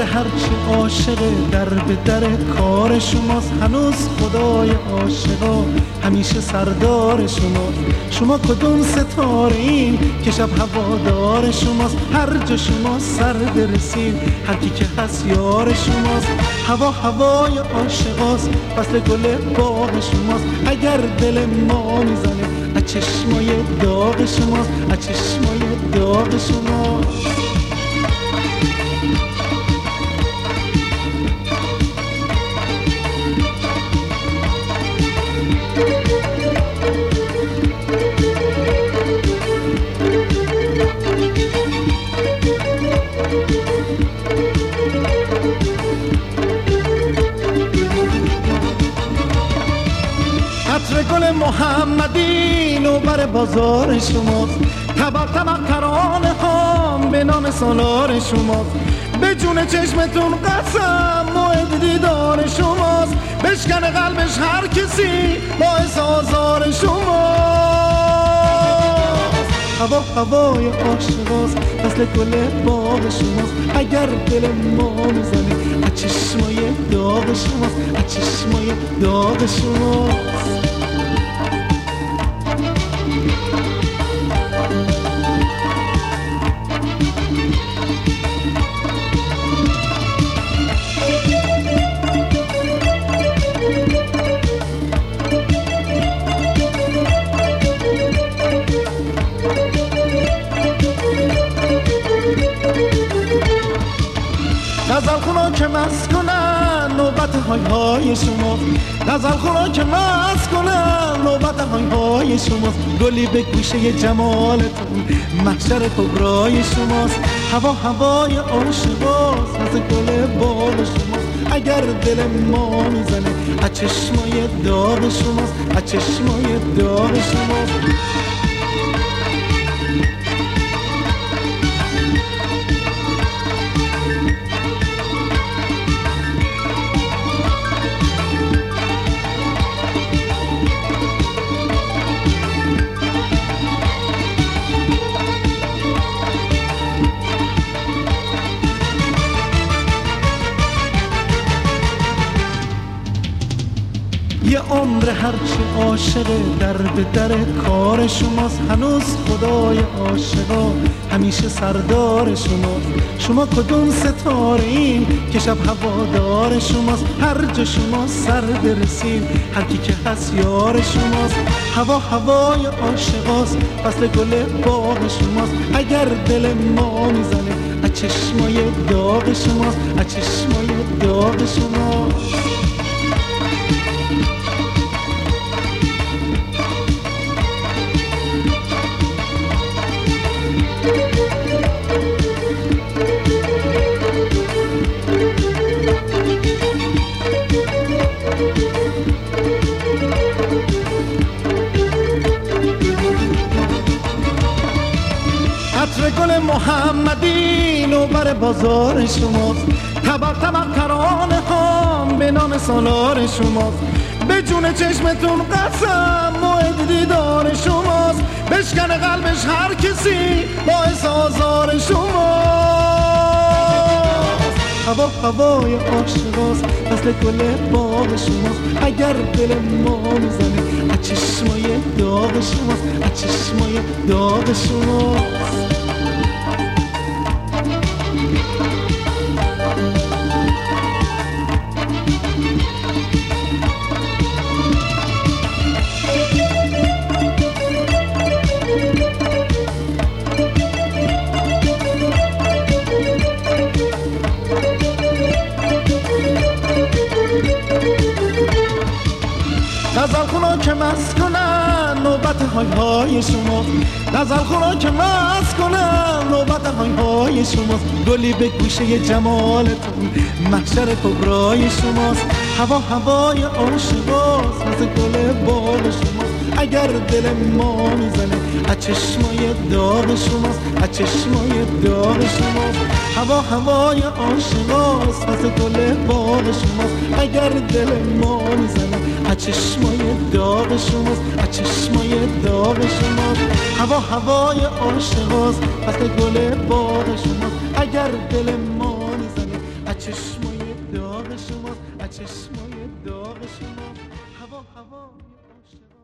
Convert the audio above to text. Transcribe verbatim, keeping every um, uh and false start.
هرچی عاشقه در به در کار شماست. هنوز خدای عاشقا همیشه سردار شماست. شما کدوم ستاره این که شب هوادار شماست؟ هر جا شما سر برسید هر کی که هست یار شماست. هوا هوای عاشقاست، فصل گل باغ شماست. اگر دل ما میزنه از چشمای داغ شماست، از چشمای داغ شماست. عطر گل محمدی نوبر بازار شماست. تبر تبر ترانه هام به نام سالار شماست. به جون چشمتون قسم موعد دیدار شماست. بشکنه قلبش هر کسی باعث آزار شماست. هوا هوای عاشقاست، فصل گل باغ شماست. اگر دل ما میزنه از چشمای داغ شماست، از چشمای داغ شماست. غزل خونا که مست کنن نوبت های های شما. غزل خونا که مست کنن نوبت های های شماست. گلی به گوشه جمالتون محشر کبرای شماست. هوا هوای عاشقاست، از گل باغ شماست. اگر دل ما میزنه از چشمای داغ شماست، از چشمای داغ شماست. یه عمر هرچی عاشقه در به در کار شماست. هنوز خدای عاشقا همیشه سردار شماست. شما کدوم ستاره این که شب هوادار شماست؟ هر جا شما سر برسید هر کی که هست یار شماست. هوا هوای عاشقاست، فصل گل باغ شماست. اگر دل ما میزنه از چشمای داغ شماست، از چشمای داغ شماست. عطر گل محمدی نوبر بازار شماست. تبر تبر ترانه هام به نام سالار شماست. به جون چشمتون قسم موعد دیدار شماست. بشکنه قلبش هر کسی باعث آزار شماست. هوا هوای عاشقاست، فصل گل باغ شماست. اگر دل ما میزنه از چشمای داغ شماست، از چشمای داغ شماست. غزل خونا که مست کنن نوبت های های شما. غزل خونا که مست کنن نوبت های های شماست. گلی به گوشه جمالتون محشر کبرای شماست. هوا هوای عاشقاست، از گل باغ شماست. اگر دل ما میزنه از چشمای داغ شماست، از چشمای داغ شماست. هوا هوای عاشقاست، از گل باغ شماست. اگر دل ما میزنه از چشمای داغ شماست، از چشمای داغ شماست. هوا هوای عاشقاست، پس گل باغ شماست. اگر دل ما میزنه از چشمای داغ شماست، از چشمای داغ شما هوا هوا عاشقانه.